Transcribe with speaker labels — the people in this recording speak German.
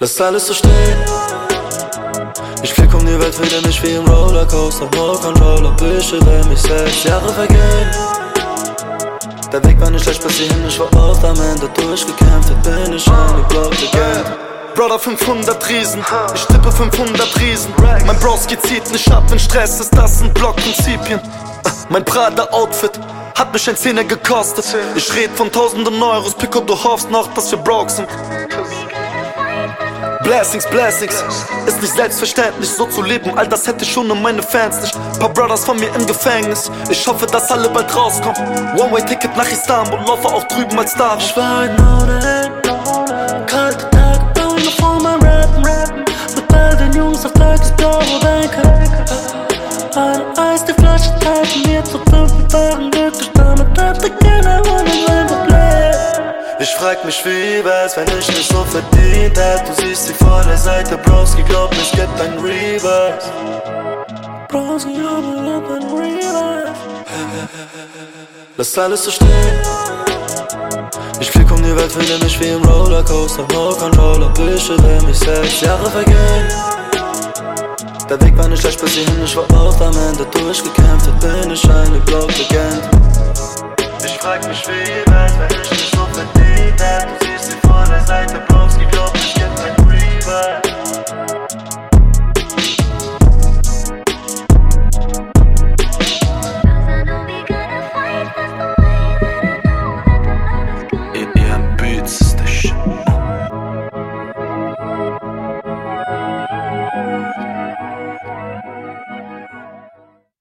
Speaker 1: Lass alles so stehen. Ich flieg um die Welt, fühle mich wie im Rollercoaster. No Controller, beschwere mich 6 Jahre vergehen. Der Weg war nicht schlecht bis hierhin, ich war oft am Ende durchgekämpft. Jetzt bin ich an die Block legend.
Speaker 2: Brother 500 Riesen, ich tippe 500 Riesen. Mein Broski zieht nicht ab, wenn Stress ist, das sind Blockprinzipien. Mein Prada-Outfit hat mich ein Zehner gekostet. Ich red von tausenden Euros, Pico, du hoffst noch, dass wir broke sind. Blessings, Blessings, ist nicht selbstverständlich so zu leben, all das hätte ich schon und meine Fans nicht. Paar Brothers von mir im Gefängnis, ich hoffe, dass alle bald rauskommen. One-Way-Ticket nach Istanbul, laufe auch drüben als Star.
Speaker 1: Ich war ein Model, kalte Tage, bauen noch vor mein Rappen. Mit all den Jungs auf Tagesbüro-Bänke. Eine Eis, die Flasche teilt mir zu 5, wir waren glücklich, damit hatte keiner ohne mein Problem. Ich frag mich, wie wär's, wenn ich nicht so verdient hätt. Du siehst sie vor der Seite, Broski, glaub mir, es gibt ein Reverse. Broski, glaub mir, ein Reverse. Lass alles so stehen. Ich flieg um die Welt, fühle mich wie im Rollercoaster. No Controller, beschwere mich 6 Jahre vergehen. Der Weg war nicht schlecht bis hierhin, ich war oft am Ende durchgekämpft. Jetzt bin ich eine Block-Legend. Ich frag mich, wie wär's, wenn ich nicht so verdient hätt. Du siehst sie vor der Seite, Broski, glaub mir.